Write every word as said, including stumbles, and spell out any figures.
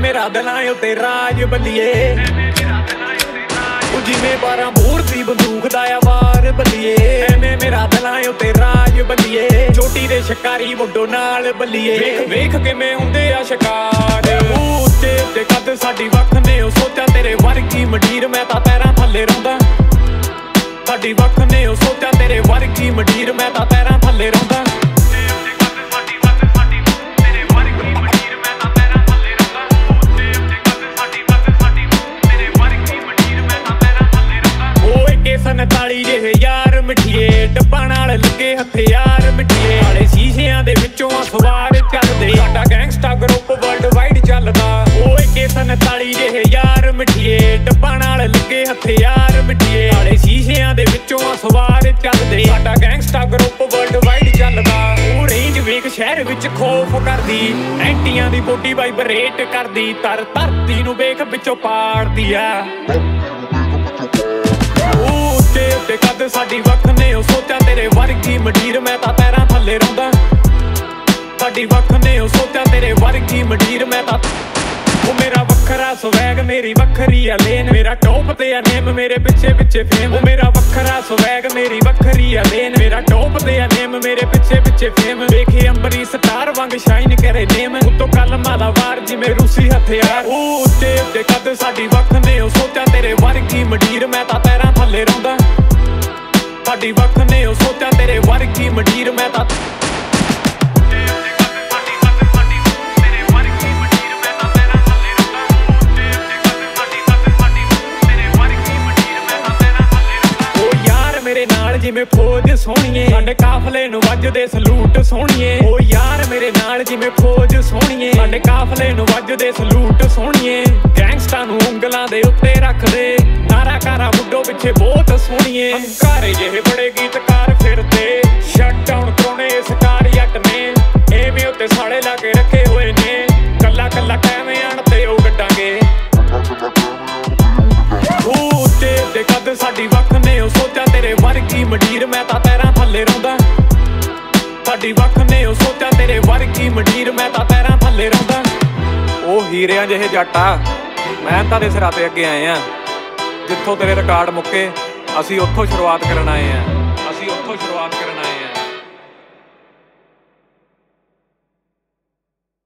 ਮੇਰਾ ਦਿਲਾਂ ਉੱਤੇ ਰਾਜ ਬੱਲੀਏ, ਉਹ ਜਿਵੇਂ ਬਾਰਾਂ ਬੋਰ ਦੀ ਬੰਦੂਕ ਦਾ ਆ ਵਾਰ ਬੱਲੀਏ, ਐਵੇਂ ਮੇਰਾ ਦਿਲਾਂ ਉੱਤੇ ਰਾਜ ਬੱਲੀਏ, ਚੋਟੀ ਦੇ ਸ਼ਿਕਾਰੀ ਮੁੰਡੋ ਨਾਲ ਬੱਲੀਏ। ਵੇਖ ਵੇਖ ਕਿਵੇਂ ਹੁੰਦੇ ਆ ਸ਼ਿਕਾਰ, ਉਹ ਉੱਤੇ ਉੱਤੇ ਕੱਦ ਸਾਡੀ ਵੱਖ ਨੇ, ਉਹ ਸੋਚਾਂ ਤੇਰੇ ਵਰਗੀ ਮੰਡੀਰ ਮੈਂ ਤਾਂ ਪੈਰਾਂ ਥੱਲੇ ਰਹੁੰਦਾ, ਸਾਡੀ ਵੱਖ ਨੇ, ਉਹ ਸੋਚਾਂ ਤੇਰੇ ਵਰਗੀ ਮੰਡੀਰ ਮੈਂ ਤਾਂ ਪੈਰਾਂ ਥੱਲੇ ਰਹੁੰਦਾ। ਸੰਤਾਲੀ ਜਿਹੇ ਯਾਰ ਮਿੱਠੀਏ, ਡੱਬਾਂ ਨਾਲ ਲੱਗੇ ਹਥਿਆਰ ਮਿੱਠੀਏ, ਨਾਲੇ ਸ਼ੀਸ਼ਿਆਂ ਦੇ ਵਿੱਚੋਂ ਆ ਸਵਾਰ ਚੱਲਦੇ, ਸਾਡਾ ਗੈਂਗਸਟਾ ਗਰੁੱਪ ਵਰਲਡ ਵਾਈਡ ਚੱਲਦਾ। ਓਏ ਕੇ ਸੰਤਾਲੀ ਜਿਹੇ ਯਾਰ ਮਿੱਠੀਏ, ਡੱਬਾਂ ਨਾਲ ਲੱਗੇ ਹਥਿਆਰ ਮਿੱਠੀਏ, ਨਾਲੇ ਸ਼ੀਸ਼ਿਆਂ ਦੇ ਵਿੱਚੋਂ ਆ ਸਵਾਰ ਚੱਲਦੇ, ਸਾਡਾ ਗੈਂਗਸਟਾ ਗਰੁੱਪ ਵਰਲਡ ਵਾਈਡ ਚੱਲਦਾ। ਉਹ ਰੇਂਜ ਵੇਖ ਸ਼ਹਿਰ ਵਿੱਚ ਖੋਫ ਕਰਦੀ, ਐਂਟੀਆਂ ਦੀ ਬੋਡੀ ਵਾਈਬਰੇਟ ਕਰਦੀ, ਤਰ ਧਰਤੀ ਨੂੰ ਵੇਖ ਵਿੱਚੋਂ ਪਾੜਦੀ ਆ। ਉੱਤੇ ਉੱਤੇ ਕੱਦ ਸਾਡੀ ਵੱਖ ਨੇ, ਉਹ ਸੋਚਾਂ ਤੇਰੇ ਵਰਗੀ ਮੰਡੀਰ ਮੈਂ ਤਾਂ ਪੈਰਾਂ ਥੱਲੇ ਰਹੁੰਦਾ, ਸਾਡੀ ਵੱਖ ਨੇ, ਉਹ ਸੋਚਾਂ ਤੇਰੇ ਵਰਗੀ ਮੰਡੀਰ ਮੈਂ ਤਾਂ। ਉਹ ਮੇਰਾ ਵੱਖਰਾ ਸਵੈਗ ਮੇਰੀ ਵੱਖਰੀ ਆ ਲੇਨ, ਮੇਰਾ ਟੌਪ ਤੇ ਆ ਨੇਮ ਮੇਰੇ ਪਿੱਛੇ ਪਿੱਛੇ ਫੇਮ। ਉਹ ਮੇਰਾ ਵੱਖਰਾ ਸਵੈਗ ਮੇਰੀ ਵੱਖਰੀ ਆ ਲੇਨ, ਮੇਰਾ ਟੌਪ ਤੇ ਆ ਨੇਮ ਮੇਰੇ ਪਿੱਛੇ ਪਿੱਛੇ ਫੇਮ। ਵੇਖੇ ਅੰਬਰੀ ਸਟਾਰ ਵਾਂਗ ਸ਼ਾਈਨ ਕਰੇ ਨੇਮ, ਉੱਤੋਂ ਕਲਮਾਂ ਦਾ ਵਾਰ ਜਿਵੇਂ ਰੂਸੀ ਹਥਿਆਰ। ਉਹ ਉੱਤੇ ਉੱਤੇ ਕੱਦ ਸਾਡੀ ਵੱਖ ਨੇ, ਉਹ ਸੋਚਾਂ ਤੇਰੇ ਵਰਗੀ ਮੰਡੀਰ ਮੈਂ ਤਾਂ ਪੈਰਾਂ ਥੱਲੇ ਰਹੁੰਦਾ, ਸਾਡੀ ਵੱਖ ਨੇ, ਉਹ ਸੋਚਾਂ ਤੇਰੇ ਵਰਗੀ ਮੰਡੀਰ ਮੈਂ ਤਾਂ। ਮੇਰੇ ਨਾਲ ਜਿਵੇਂ ਫੌਜ ਸੋਹਣੀਏ, ਸਾਡੇ ਕਾਫਲੇ ਨੂੰ ਵੱਜਦੇ ਸਲੂਟ ਸੋਹਣੀਏ। ਉਹ ਯਾਰ ਮੇਰੇ ਨਾਲ ਜਿਵੇਂ ਫੌਜ ਸੋਹਣੀਏ, ਸਾਡੇ ਕਾਫਲੇ ਨੂੰ ਵੱਜਦੇ ਸਲੂਟ ਸੋਹਣੀਏ। ਗੈਂਗਸਟਰਾਂ ਨੂੰ ਉਂਗਲਾਂ ਦੇ ਉੱਤੇ ਰੱਖਦੇ, ਨਾਰਾ ਕਾਰਾ ਮੁੱਢੋਂ ਪਿੱਛੇ ਬਹੁਤ ਸੋਹਣੀਏ। ਹੰਕਾਰੇ ਜਿਹੇ ਬੜੇ ਗੀਤਕਾਰ ਫਿਰਦੇ, ਸ਼ਟ ਡਾਊਨ ਕਰਾਉਣੇ ਇਸ ਕਾਰ ਜੱਟ ਨੇ, ਐਵੇਂ ਉੱਤੇ ਸਾਲੇ ਲਾ ਕੇ ਰੱਖੇ ਹੋਏ ਨੇ, ਕੱਲਾ ਕੱਲਾ ਕਿਵੇਂ ਆਣ ਤੇ ਉਹ ਗੱਡਾਂਗੇ। ਉਹ ਉੱਤੇ ਉੱਤੇ ਕੱਦ ਸਾਡੀ ਵੱਖ ਨੇ, ਉਹ ਸੋਚਾਂ ਤੇਰੇ ਵਰਗੀ ਮੰਡੀਰ ਮੈਂ ਤਾਂ ਪੈਰਾਂ ਥੱਲੇ ਰਹੁੰਦਾ, ਸਾਡੀ ਵੱਖ ਨੇ, ਉਹ ਸੋਚਾਂ ਤੇਰੇ ਵਰਗੀ ਮੰਡੀਰ ਮੈਂ ਤਾਂ ਪੈਰਾਂ ਥੱਲੇ ਰਹੁੰਦਾ। ਉਹ ਹੀਰਿਆਂ ਜਿਹੇ ਜੱਟਾ ਮਿਹਨਤਾਂ ਦੇ ਸਿਰਾਂ ਤੇ ਅੱਗੇ ਆਏ ਆ, ਜਿੱਥੋਂ ਤੇਰੇ ਰਿਕਾਰਡ ਮੁੱਕੇ ਅਸੀਂ ਉੱਥੋਂ ਸ਼ੁਰੂਆਤ ਕਰਨ ਆਏ ਆ, ਅਸੀਂ ਉੱਥੋਂ ਸ਼ੁਰੂਆਤ ਕਰਨ ਆਏ ਆ।